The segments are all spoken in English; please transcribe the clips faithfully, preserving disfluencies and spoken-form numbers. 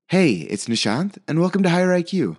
Hey, it's Nishant, and welcome to Higher I Q.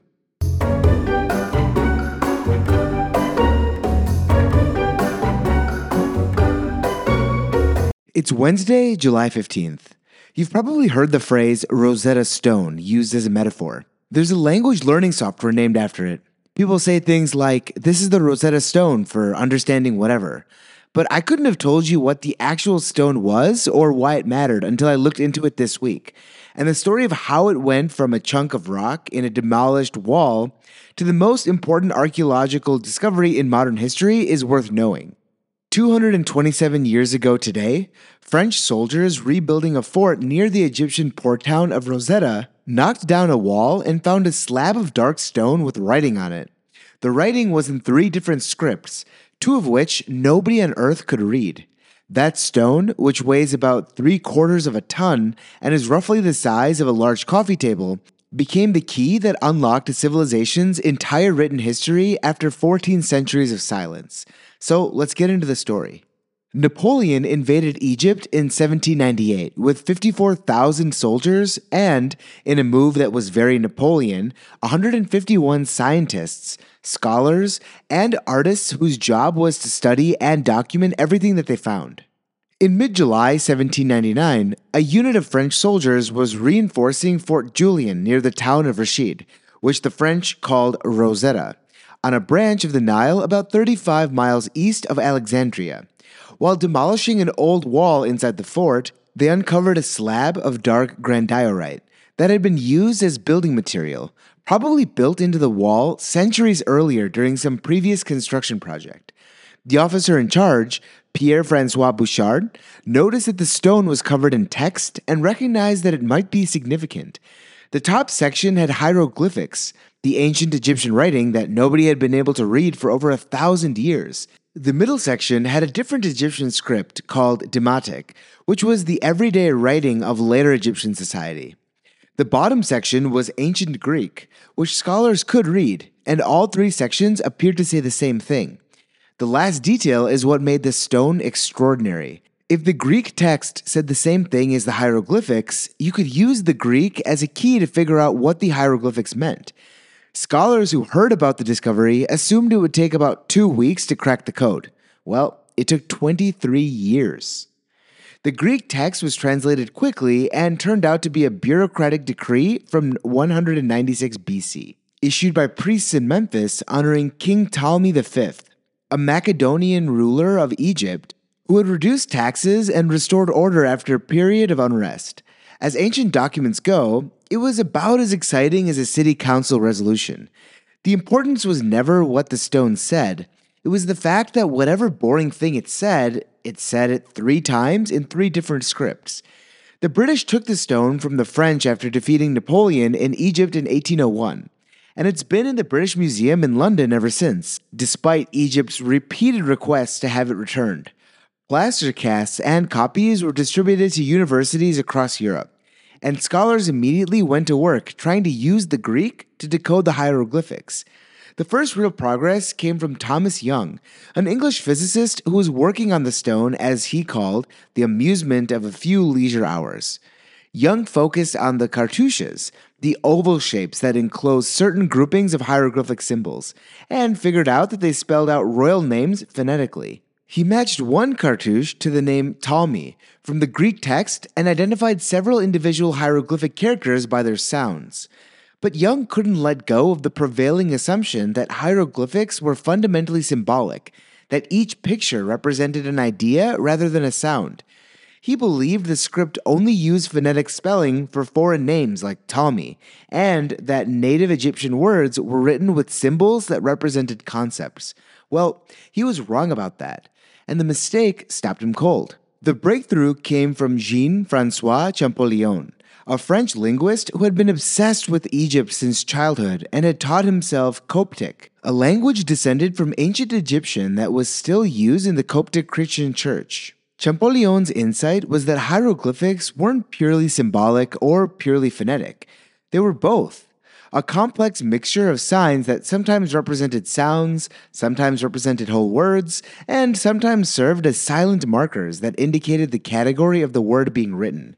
It's Wednesday, July fifteenth. You've probably heard the phrase Rosetta Stone used as a metaphor. There's a language learning software named after it. People say things like, this is the Rosetta Stone for understanding whatever. But I couldn't have told you what the actual stone was or why it mattered until I looked into it this week. And the story of how it went from a chunk of rock in a demolished wall to the most important archaeological discovery in modern history is worth knowing. two hundred twenty-seven years ago today, French soldiers rebuilding a fort near the Egyptian port town of Rosetta knocked down a wall and found a slab of dark stone with writing on it. The writing was in three different scripts, two of which nobody on Earth could read. That stone, which weighs about three quarters of a ton and is roughly the size of a large coffee table, became the key that unlocked a civilization's entire written history after fourteen centuries of silence. So let's get into the story. Napoleon invaded Egypt in seventeen ninety-eight with fifty-four thousand soldiers and, in a move that was very Napoleon, one hundred fifty-one scientists, scholars, and artists whose job was to study and document everything that they found. In mid-July seventeen ninety-nine, a unit of French soldiers was reinforcing Fort Julien near the town of Rashid, which the French called Rosetta, on a branch of the Nile about thirty-five miles east of Alexandria. While demolishing an old wall inside the fort, they uncovered a slab of dark grandiorite that had been used as building material, probably built into the wall centuries earlier during some previous construction project. The officer in charge, Pierre-François Bouchard, noticed that the stone was covered in text and recognized that it might be significant. The top section had hieroglyphics, the ancient Egyptian writing that nobody had been able to read for over a thousand years. The middle section had a different Egyptian script called Demotic, which was the everyday writing of later Egyptian society. The bottom section was ancient Greek, which scholars could read, and all three sections appeared to say the same thing. The last detail is what made the stone extraordinary. If the Greek text said the same thing as the hieroglyphics, you could use the Greek as a key to figure out what the hieroglyphics meant. Scholars who heard about the discovery assumed it would take about two weeks to crack the code. Well, it took twenty-three years. The Greek text was translated quickly and turned out to be a bureaucratic decree from one hundred ninety-six B C, issued by priests in Memphis honoring King Ptolemy the Fifth, a Macedonian ruler of Egypt who had reduced taxes and restored order after a period of unrest. As ancient documents go, it was about as exciting as a city council resolution. The importance was never what the stone said. It was the fact that whatever boring thing it said, it said it three times in three different scripts. The British took the stone from the French after defeating Napoleon in Egypt in eighteen oh one, and it's been in the British Museum in London ever since, despite Egypt's repeated requests to have it returned. Plaster casts and copies were distributed to universities across Europe, and scholars immediately went to work trying to use the Greek to decode the hieroglyphics. The first real progress came from Thomas Young, an English physicist who was working on the stone as he called the amusement of a few leisure hours. Young focused on the cartouches, the oval shapes that enclose certain groupings of hieroglyphic symbols, and figured out that they spelled out royal names phonetically. He matched one cartouche to the name Ptolemy from the Greek text and identified several individual hieroglyphic characters by their sounds. But Young couldn't let go of the prevailing assumption that hieroglyphics were fundamentally symbolic, that each picture represented an idea rather than a sound. He believed the script only used phonetic spelling for foreign names like Ptolemy, and that native Egyptian words were written with symbols that represented concepts. Well, he was wrong about that, and the mistake stopped him cold. The breakthrough came from Jean-François Champollion, a French linguist who had been obsessed with Egypt since childhood and had taught himself Coptic, a language descended from ancient Egyptian that was still used in the Coptic Christian Church. Champollion's insight was that hieroglyphics weren't purely symbolic or purely phonetic. They were both. A complex mixture of signs that sometimes represented sounds, sometimes represented whole words, and sometimes served as silent markers that indicated the category of the word being written.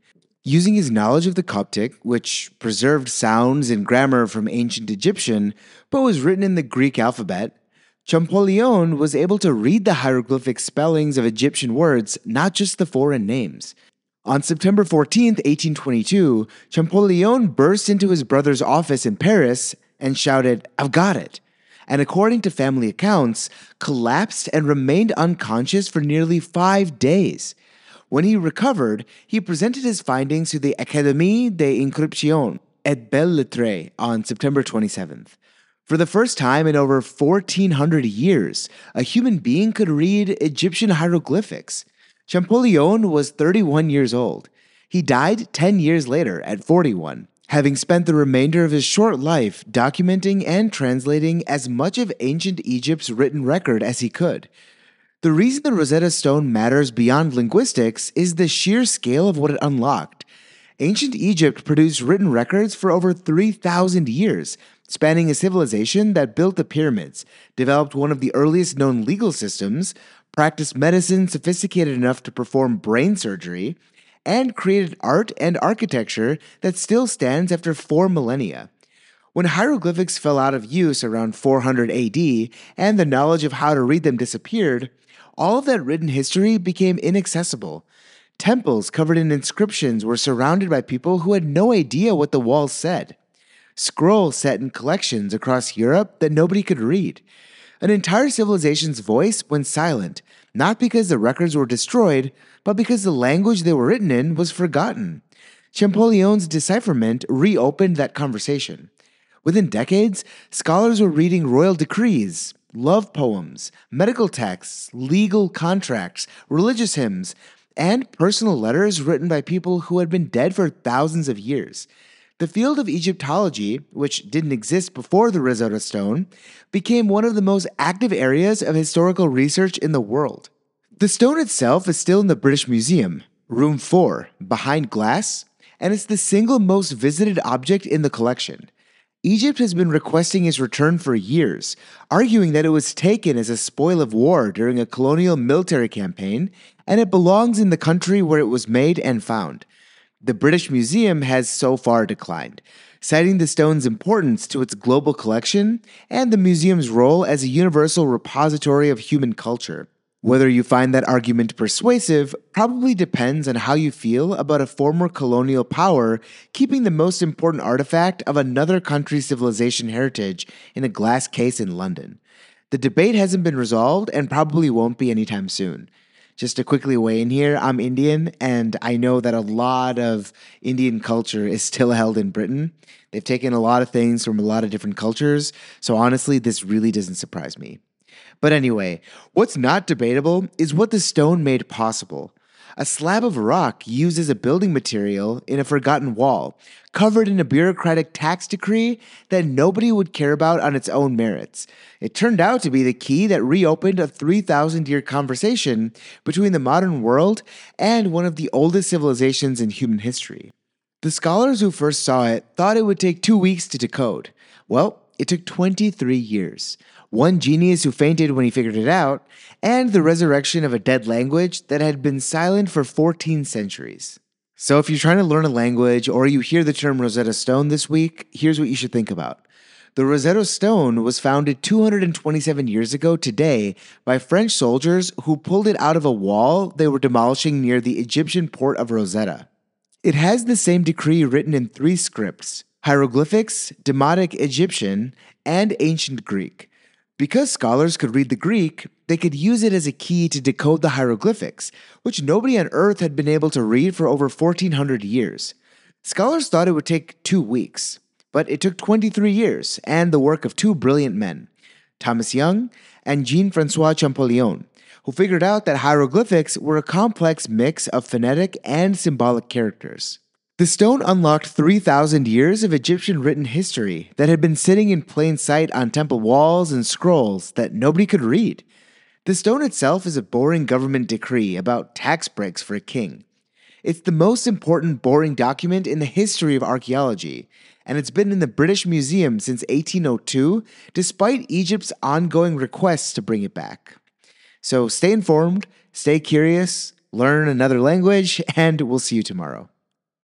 Using his knowledge of the Coptic, which preserved sounds and grammar from ancient Egyptian but was written in the Greek alphabet, Champollion was able to read the hieroglyphic spellings of Egyptian words, not just the foreign names. On September fourteenth, eighteen twenty-two, Champollion burst into his brother's office in Paris and shouted, "I've got it!" And according to family accounts, collapsed and remained unconscious for nearly five days. When he recovered, he presented his findings to the Académie des Inscriptions et Belles-Lettres on September twenty-seventh. For the first time in over fourteen hundred years, a human being could read Egyptian hieroglyphics. Champollion was thirty-one years old. He died ten years later at forty-one, having spent the remainder of his short life documenting and translating as much of ancient Egypt's written record as he could. The reason the Rosetta Stone matters beyond linguistics is the sheer scale of what it unlocked. Ancient Egypt produced written records for over three thousand years, spanning a civilization that built the pyramids, developed one of the earliest known legal systems, practiced medicine sophisticated enough to perform brain surgery, and created art and architecture that still stands after four millennia. When hieroglyphics fell out of use around four hundred A D and the knowledge of how to read them disappeared, all of that written history became inaccessible. Temples covered in inscriptions were surrounded by people who had no idea what the walls said. Scrolls sat in collections across Europe that nobody could read. An entire civilization's voice went silent, not because the records were destroyed, but because the language they were written in was forgotten. Champollion's decipherment reopened that conversation. Within decades, scholars were reading royal decrees, love poems, medical texts, legal contracts, religious hymns, and personal letters written by people who had been dead for thousands of years. The field of Egyptology, which didn't exist before the Rosetta Stone, became one of the most active areas of historical research in the world. The stone itself is still in the British Museum, room four, behind glass, and it's the single most visited object in the collection. Egypt has been requesting its return for years, arguing that it was taken as a spoil of war during a colonial military campaign, and it belongs in the country where it was made and found. The British Museum has so far declined, citing the stone's importance to its global collection and the museum's role as a universal repository of human culture. Whether you find that argument persuasive probably depends on how you feel about a former colonial power keeping the most important artifact of another country's civilization heritage in a glass case in London. The debate hasn't been resolved and probably won't be anytime soon. Just to quickly weigh in here, I'm Indian, and I know that a lot of Indian culture is still held in Britain. They've taken a lot of things from a lot of different cultures, so honestly, this really doesn't surprise me. But anyway, what's not debatable is what the stone made possible. A slab of rock used as a building material in a forgotten wall, covered in a bureaucratic tax decree that nobody would care about on its own merits. It turned out to be the key that reopened a three thousand year conversation between the modern world and one of the oldest civilizations in human history. The scholars who first saw it thought it would take two weeks to decode. Well, it took twenty-three years. One genius who fainted when he figured it out, and the resurrection of a dead language that had been silent for fourteen centuries. So if you're trying to learn a language or you hear the term Rosetta Stone this week, here's what you should think about. The Rosetta Stone was founded two hundred twenty-seven years ago today by French soldiers who pulled it out of a wall they were demolishing near the Egyptian port of Rosetta. It has the same decree written in three scripts: hieroglyphics, Demotic Egyptian, and Ancient Greek. Because scholars could read the Greek, they could use it as a key to decode the hieroglyphics, which nobody on Earth had been able to read for over fourteen hundred years. Scholars thought it would take two weeks, but it took twenty-three years and the work of two brilliant men, Thomas Young and Jean-François Champollion, who figured out that hieroglyphics were a complex mix of phonetic and symbolic characters. The stone unlocked three thousand years of Egyptian written history that had been sitting in plain sight on temple walls and scrolls that nobody could read. The stone itself is a boring government decree about tax breaks for a king. It's the most important boring document in the history of archaeology, and it's been in the British Museum since eighteen oh two, despite Egypt's ongoing requests to bring it back. So stay informed, stay curious, learn another language, and we'll see you tomorrow.